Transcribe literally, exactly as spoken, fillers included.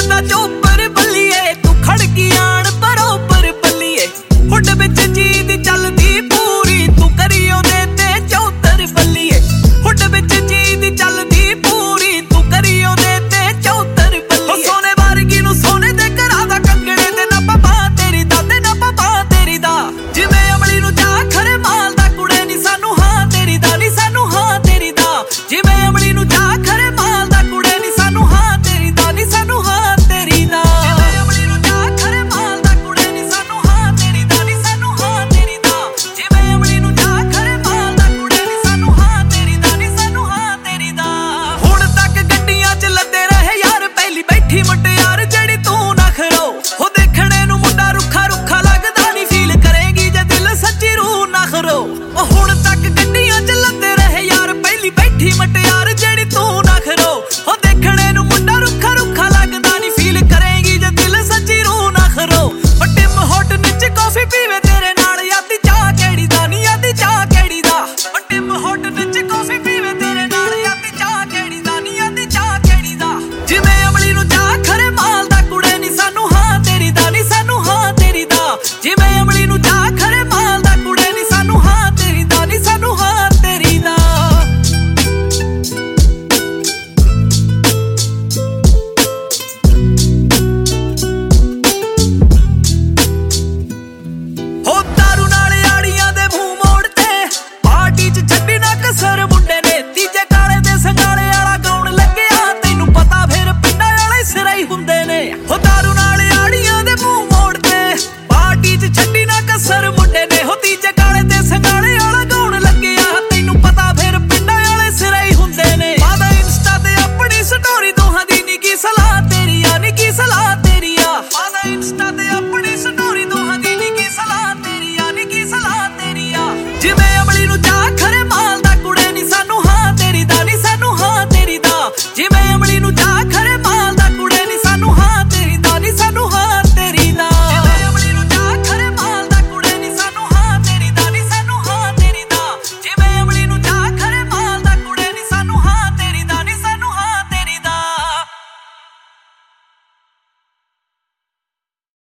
उड़दा चोपर बल्लिए तू खड़की आण बरोबर बल्लिए हुड विच जीद चलदी पूरी तू करियो दे ते चौतर बल्लिए हुड विच जीद चलदी पूरी तू करियो दे ते चौतर बल्लिए सोने वर्गी नू सोने दे घरा दा कंगणे ते ना पापा तेरी दा ते ना पापा तेरी दा जिवें अमली नू जा खरे माल दा कुड़े नी सानू हां तेरी दा नी सानू हां तेरी दा जिवें अमली नू जा खरे माल दा कुड़े नी सानू हां तेरी दा नी सानू हां तेरी दा जिवें अमली नू जा खरे माल दा कुड़े नी सानू हां तेरी दा नी सानू हां तेरी दा जिवें अमली नू जा खरे माल दा कुड़े नी सानू हां तेरी दा नी सानू हां तेरी दा हुण तक गड्डियां च लदे रहे यार पहली बैठी मुटियार जेड़ी तू ना खरो हो देखणे नू मुंडा रुखा रुखा लगदा नी फील करेगी जे दिल सच्ची रूह ना खरो हुण